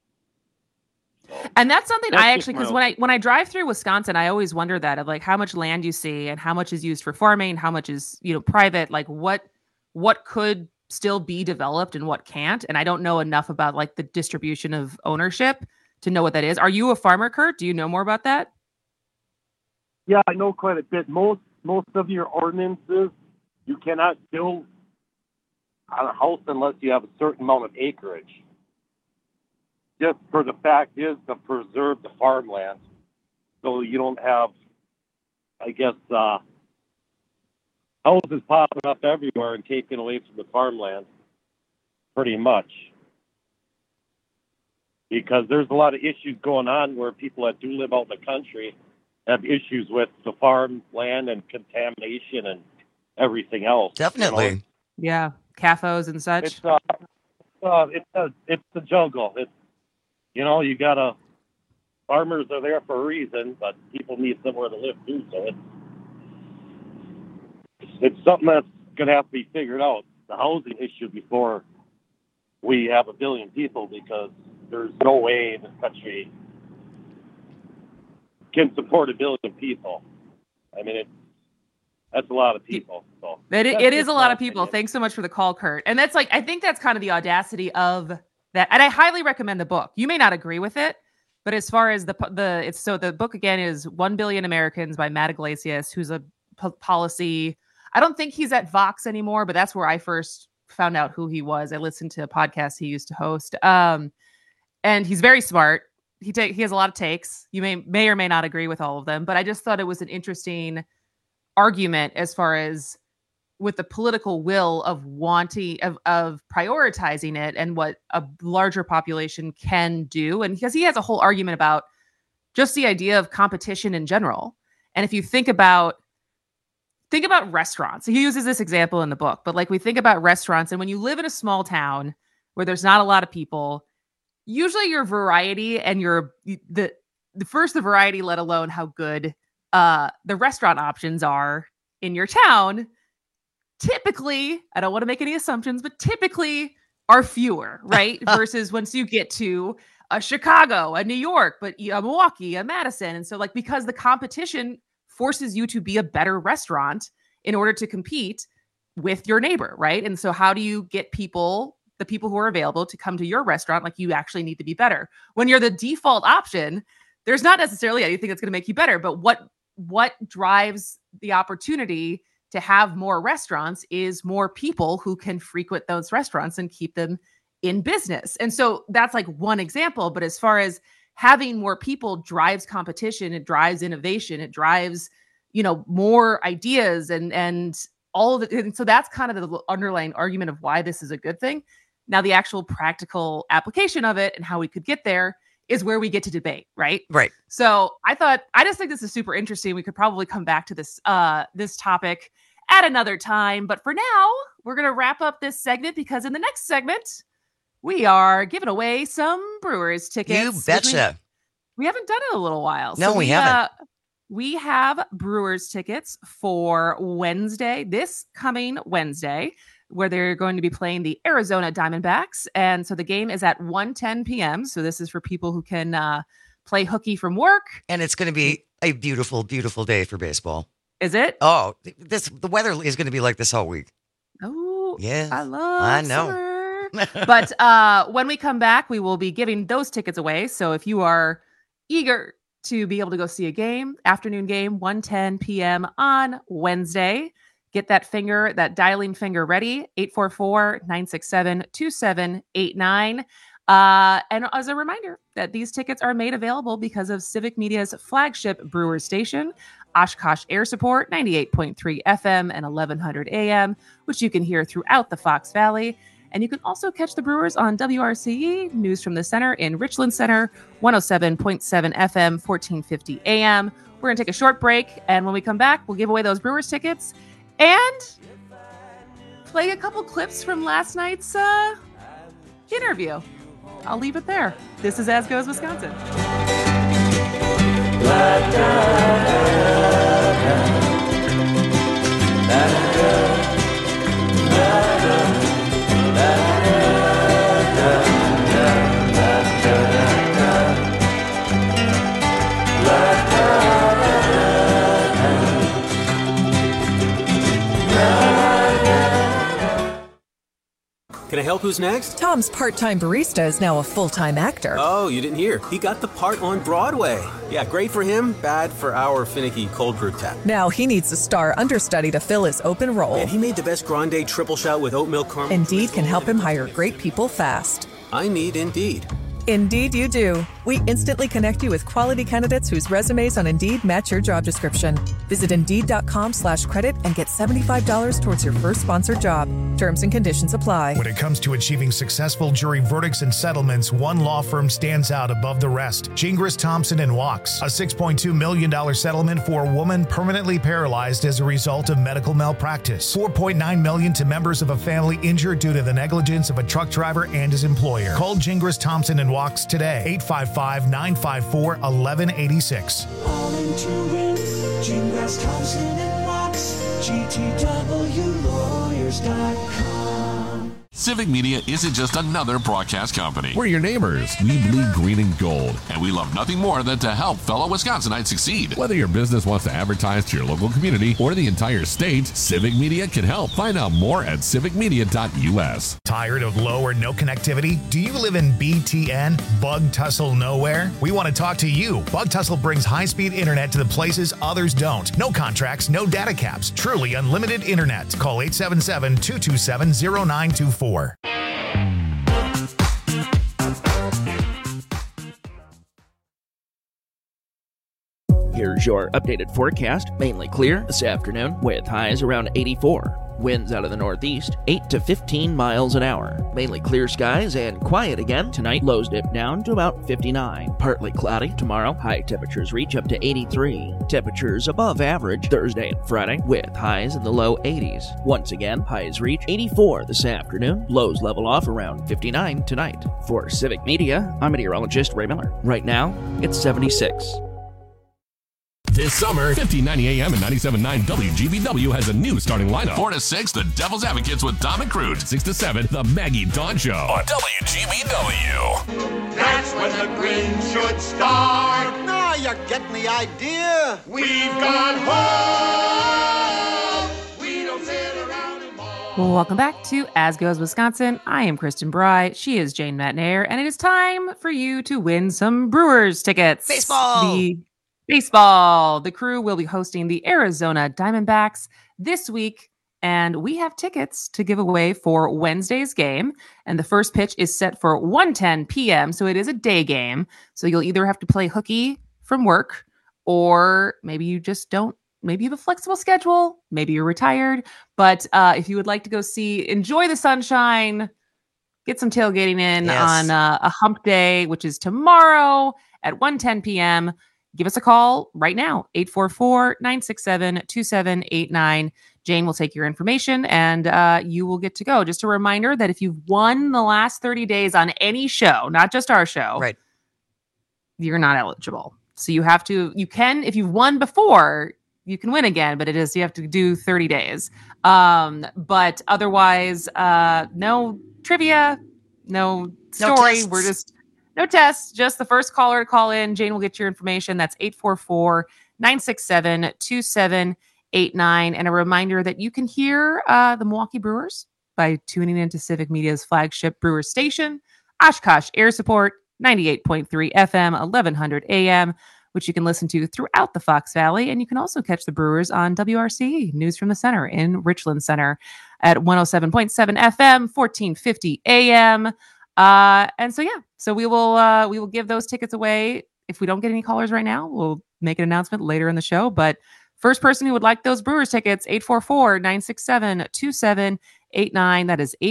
And that's something I actually, because when I drive through Wisconsin, I always wonder that of like how much land you see and how much is used for farming, how much is, private, like what could still be developed and what can't. And I don't know enough about like the distribution of ownership to know what that is. Are you a farmer, Kurt? Do you know more about that? Yeah, I know quite a bit. Most of your ordinances, you cannot build on a house unless you have a certain amount of acreage. Just for the fact is to preserve the farmland, so you don't have, I guess, houses popping up everywhere and taking away from the farmland, pretty much. Because there's a lot of issues going on where people that do live out in the country have issues with the farmland and contamination and everything else. Definitely. Yeah, CAFOs and such. It's the jungle. It's you gotta. Farmers are there for a reason, but people need somewhere to live too. So it's something that's gonna have to be figured out. The housing issue before we have 1 billion people, because there's no way this country can support 1 billion people. I mean, that's a lot of people. So it is a lot of people. Thanks so much for the call, Kurt. And that's like, I think that's kind of the audacity of that, and I highly recommend the book. You may not agree with it, but as far as the book again is 1 Billion Americans by Matt Iglesias, who's a policy. I don't think he's at Vox anymore, but that's where I first found out who he was. I listened to a podcast he used to host. And he's very smart. He has a lot of takes. You may or may not agree with all of them, but I just thought it was an interesting argument as far as with the political will of wanting of prioritizing it and what a larger population can do. And because he has a whole argument about just the idea of competition in general. And if you think about restaurants, he uses this example in the book, but like we think about restaurants, and when you live in a small town where there's not a lot of people, usually your variety and the variety, let alone how good the restaurant options are in your town, typically, I don't want to make any assumptions, but typically are fewer, right? Versus once you get to a Chicago, a New York, but a Milwaukee, a Madison. And so like, because the competition forces you to be a better restaurant in order to compete with your neighbor, right? And so how do you get the people who are available to come to your restaurant? Like, you actually need to be better. When you're the default option, there's not necessarily anything that's going to make you better, but what drives the opportunity to have more restaurants is more people who can frequent those restaurants and keep them in business. And so that's like one example. But as far as having more people drives competition, it drives innovation, it drives, more ideas and all of it. And so that's kind of the underlying argument of why this is a good thing. Now, the actual practical application of it and how we could get there is where we get to debate, right? Right. So I just think this is super interesting. We could probably come back to this topic at another time. But for now, we're going to wrap up this segment because in the next segment, we are giving away some Brewers tickets. You betcha. We haven't done it in a little while. No, we haven't. We have Brewers tickets for this coming Wednesday, where they're going to be playing the Arizona Diamondbacks. And so the game is at 1:10 p.m. So this is for people who can play hooky from work. And it's going to be a beautiful, beautiful day for baseball. Is it? Oh, the weather is going to be like this all week. Oh, yeah. I know. But when we come back, we will be giving those tickets away. So if you are eager to be able to go see a game, afternoon game, 1:10 p.m. on Wednesday, get that dialing finger ready, 844-967-2789. And as a reminder that these tickets are made available because of Civic Media's flagship Brewers station, Oshkosh Air Support, 98.3 FM and 1100 AM, which you can hear throughout the Fox Valley. And you can also catch the Brewers on WRCE, News from the Center in Richland Center, 107.7 FM, 1450 AM. We're going to take a short break, and when we come back, we'll give away those Brewers tickets and play a couple clips from last night's interview. I'll leave it there. This is As Goes Wisconsin. Can I help? Who's next? Tom's part-time barista is now a full-time actor. Oh, you didn't hear. He got the part on Broadway. Yeah, great for him, bad for our finicky cold brew tap. Now he needs a star understudy to fill his open role. And he made the best grande triple shot with oat milk caramel. Indeed can help him hire great people fast. I need Indeed. Indeed you do. We instantly connect you with quality candidates whose resumes on Indeed match your job description. Visit Indeed.com/credit and get $75 towards your first sponsored job. Terms and conditions apply. When it comes to achieving successful jury verdicts and settlements, one law firm stands out above the rest. Gingras, Thompson & Wachs. A $6.2 million settlement for a woman permanently paralyzed as a result of medical malpractice. $4.9 million to members of a family injured due to the negligence of a truck driver and his employer. Call Gingras, Thompson & Wachs today. 855-954-1186. All into win. Gingras, Thompson & Wachs. GTWlawyers.com. Civic Media isn't just another broadcast company. We're your neighbors. We bleed green and gold, and we love nothing more than to help fellow Wisconsinites succeed. Whether your business wants to advertise to your local community or the entire state, Civic Media can help. Find out more at civicmedia.us. Tired of low or no connectivity? Do you live in BTN, Bug Tussle Nowhere? We want to talk to you. Bug Tussle brings high-speed internet to the places others don't. No contracts, no data caps. Truly unlimited internet. Call 877-227-0924. Here's your updated forecast. Mainly clear this afternoon with highs around 84. Winds out of the northeast, 8 to 15 miles an hour. Mainly clear skies and quiet again. Tonight, lows dip down to about 59. Partly cloudy tomorrow. High temperatures reach up to 83. Temperatures above average Thursday and Friday with highs in the low 80s. Once again, highs reach 84 this afternoon. Lows level off around 59 tonight. For Civic Media, I'm meteorologist Ray Miller. Right now, it's 76. This summer, 1590 AM and 97.9 WGBW has a new starting lineup. 4 to 6, The Devil's Advocates with Dom and Crude. 6 to 7, The Maggie Dawn Show on WGBW. That's when the green should start. Now you're getting the idea. We've gone home. We don't sit around anymore. Welcome back to As Goes Wisconsin. I am Kristen Bry. She is Jane Matnair, and it is time for you to win some Brewers tickets. Baseball. The Crew will be hosting the Arizona Diamondbacks this week, and we have tickets to give away for Wednesday's game. And the first pitch is set for 1:10 p.m., so it is a day game. So you'll either have to play hooky from work, or maybe you just don't. Maybe you have a flexible schedule. Maybe you're retired. But if you would like to go enjoy the sunshine, get some tailgating in on a hump day, which is tomorrow at 1:10 p.m., give us a call right now, 844-967-2789. Jane will take your information and you will get to go. Just a reminder that if you've won the last 30 days on any show, not just our show, right, you're not eligible. So you can, if you've won before, you can win again, but you have to do 30 days. But otherwise, no trivia, no story. No We're just... No tests, just the first caller to call in. Jane will get your information. That's 844-967-2789. And a reminder that you can hear the Milwaukee Brewers by tuning into Civic Media's flagship Brewers station, Oshkosh Air Support, 98.3 FM, 1100 AM, which you can listen to throughout the Fox Valley. And you can also catch the Brewers on WRCE, News from the Center in Richland Center at 107.7 FM, 1450 AM. So we will give those tickets away. If we don't get any callers right now, we'll make an announcement later in the show. But first person who would like those Brewers tickets, 844-967-2789. That is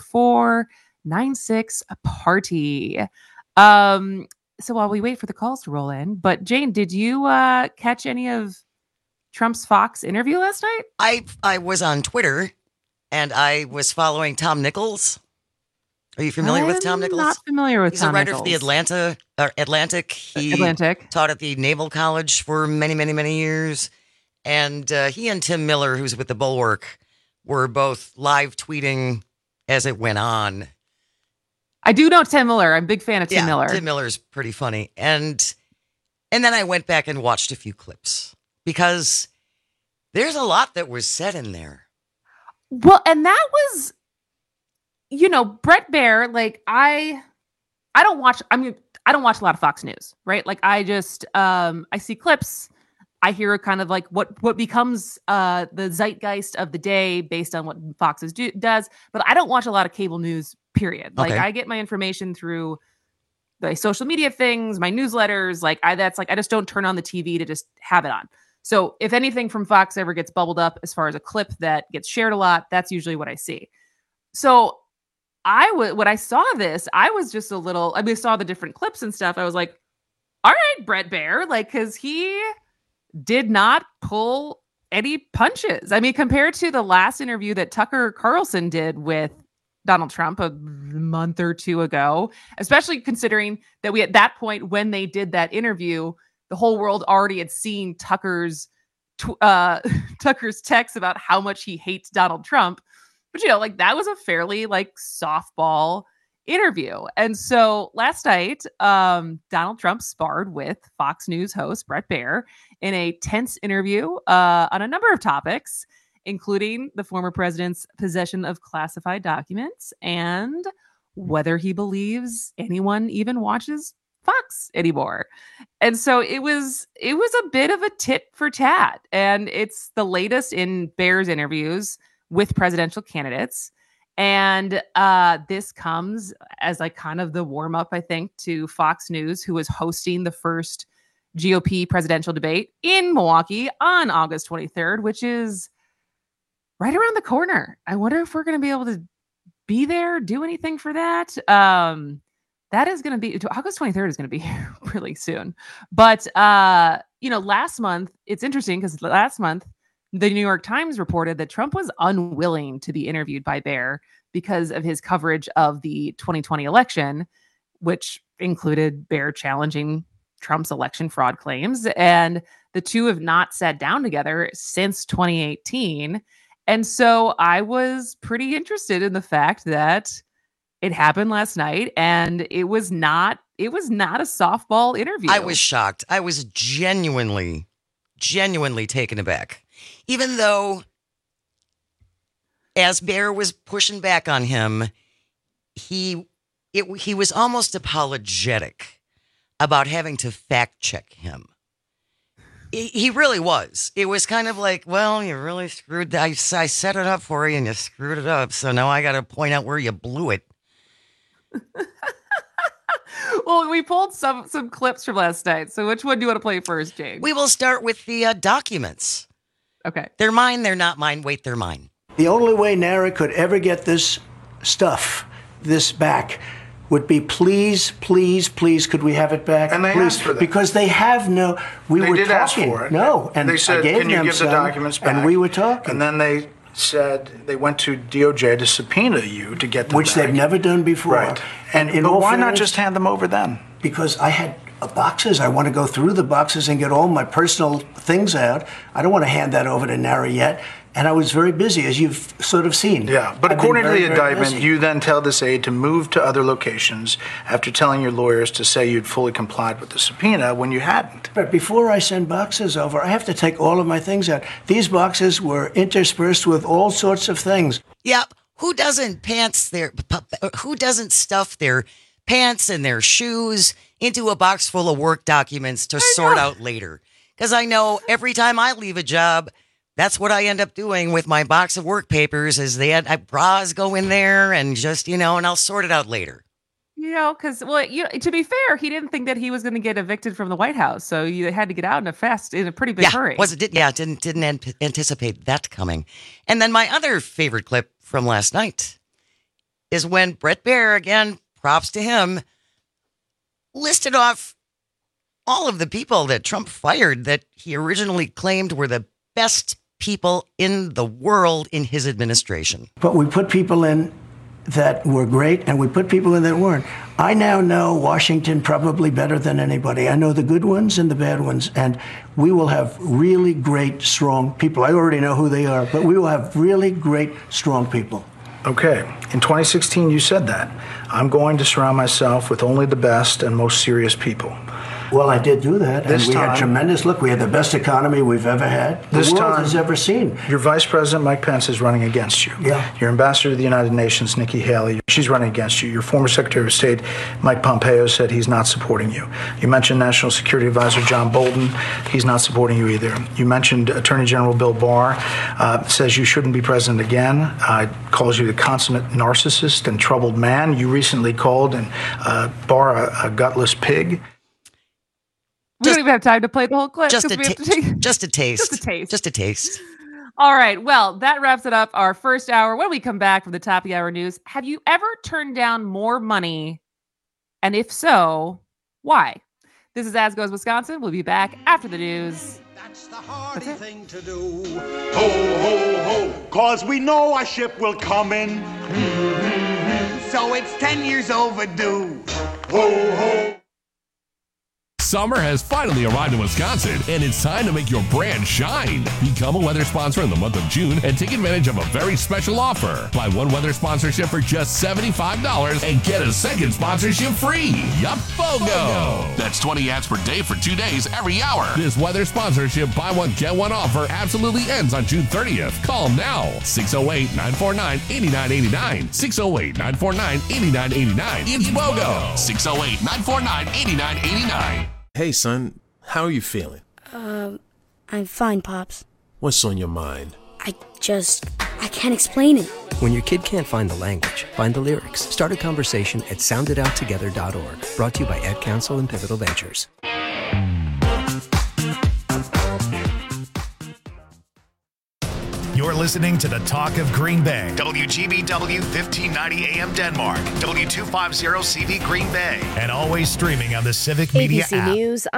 844-96-PARTY. So while we wait for the calls to roll in, but Jane, did you catch any of Trump's Fox interview last night? I was on Twitter and I was following Tom Nichols. Are you familiar with Tom Nichols? Not familiar with Tom Nichols. He's a writer for the Atlantic. He taught at the Naval College for many, many, many years. And he and Tim Miller, who's with the Bulwark, were both live tweeting as it went on. I do know Tim Miller. I'm a big fan of Tim Miller. Tim Miller's pretty funny. And then I went back and watched a few clips because there's a lot that was said in there. Well, and that was... Bret Baier, like I don't watch a lot of Fox News, right? Like I just, I see clips, I hear kind of like what becomes the zeitgeist of the day based on what Fox does, but I don't watch a lot of cable news, period. Like I get my information through the social media things, my newsletters, I just don't turn on the TV to just have it on. So if anything from Fox ever gets bubbled up as far as a clip that gets shared a lot, that's usually what I see. So when I saw this, I was just a little, I saw the different clips and stuff. I was like, all right, Bret Baier, because he did not pull any punches. Compared to the last interview that Tucker Carlson did with Donald Trump a month or two ago, especially considering that we, at that point, when they did that interview, the whole world already had seen Tucker's text about how much he hates Donald Trump. But, like that was a fairly like softball interview. And so last night, Donald Trump sparred with Fox News host Bret Baier in a tense interview on a number of topics, including the former president's possession of classified documents and whether he believes anyone even watches Fox anymore. And so it was a bit of a tit for tat. And it's the latest in Baier's interviews with presidential candidates. And this comes as like kind of the warm up, I think, to Fox News, who was hosting the first GOP presidential debate in Milwaukee on August 23rd, which is right around the corner. I wonder if we're going to be able to be there, do anything for that. That is going to be August 23rd is going to be really soon. But, last month, it's interesting because last month, the New York Times reported that Trump was unwilling to be interviewed by Baier because of his coverage of the 2020 election, which included Baier challenging Trump's election fraud claims. And the two have not sat down together since 2018. And so I was pretty interested in the fact that it happened last night and it was not a softball interview. I was shocked. I was genuinely taken aback. Even though, as Baier was pushing back on him, he was almost apologetic about having to fact check him. He really was. It was kind of like, well, you really screwed that. I set it up for you and you screwed it up. So now I got to point out where you blew it. Well, we pulled some clips from last night. So which one do you want to play first, Jane? We will start with the documents. Okay. They're mine. They're not mine. Wait, they're mine. The only way NARA could ever get this back, would be please, could we have it back? And they asked for that. Because they have no, they did ask for it. No. And they said, I gave can you them give the documents back? And we were talking. And then they said they went to DOJ to subpoena you to get them Which back. they've never done before. Right. But why not just hand them over then? Because I had boxes. I want to go through the boxes and get all my personal things out. I don't want to hand that over to NARA yet. And I was very busy, as you've sort of seen. Yeah, but according to the indictment, you then tell this aide to move to other locations after telling your lawyers to say you'd fully complied with the subpoena when you hadn't. But before I send boxes over, I have to take all of my things out. These boxes were interspersed with all sorts of things. Yep. Who doesn't stuff their pants and their shoes into a box full of work documents to sort out later? Because I know every time I leave a job, that's what I end up doing with my box of work papers is bras go in there and just, and I'll sort it out later. Because, to be fair, he didn't think that he was going to get evicted from the White House. So you had to get out in a pretty big hurry. Didn't anticipate that coming. And then my other favorite clip from last night is when Bret Baier, again, props to him, listed off all of the people that Trump fired that he originally claimed were the best people in the world in his administration. But we put people in that were great, and we put people in that weren't. I now know Washington probably better than anybody. I know the good ones and the bad ones, and we will have really great, strong people. I already know who they are, but we will have really great, strong people. Okay. In 2016, you said that. I'm going to surround myself with only the best and most serious people. Well, I did do that, and we had tremendous. Look, we had the best economy we've ever had. The world has ever seen. Your Vice President, Mike Pence, is running against you. Yeah. Your Ambassador to the United Nations, Nikki Haley, she's running against you. Your former Secretary of State, Mike Pompeo, said he's not supporting you. You mentioned National Security Advisor John Bolton. He's not supporting you either. You mentioned Attorney General Bill Barr, says you shouldn't be president again, calls you the consummate narcissist and troubled man. You recently called Barr a gutless pig. We don't even have time to play the whole clip. Just a taste. All right. Well, that wraps it up. Our first hour. When we come back from the top of the hour news, have you ever turned down more money? And if so, why? This is As Goes Wisconsin. We'll be back after the news. That's the hardy thing to do. Ho, ho, ho. 'Cause we know our ship will come in. So it's 10 years overdue. Ho, ho. Summer has finally arrived in Wisconsin, and it's time to make your brand shine. Become a weather sponsor in the month of June and take advantage of a very special offer. Buy one weather sponsorship for just $75 and get a second sponsorship free. Yup, BOGO! That's 20 ads per day for 2 days every hour. This weather sponsorship buy one, get one offer absolutely ends on June 30th. Call now. 608-949-8989. 608-949-8989. It's BOGO. 608-949-8989. Hey, son, how are you feeling? I'm fine, Pops. What's on your mind? I can't explain it. When your kid can't find the language, find the lyrics. Start a conversation at soundedouttogether.org. Brought to you by Ad Council and Pivotal Ventures. You're listening to the Talk of Green Bay. WGBW 1590 AM Denmark. W250 CV Green Bay. And always streaming on the Civic Media ABC app. News.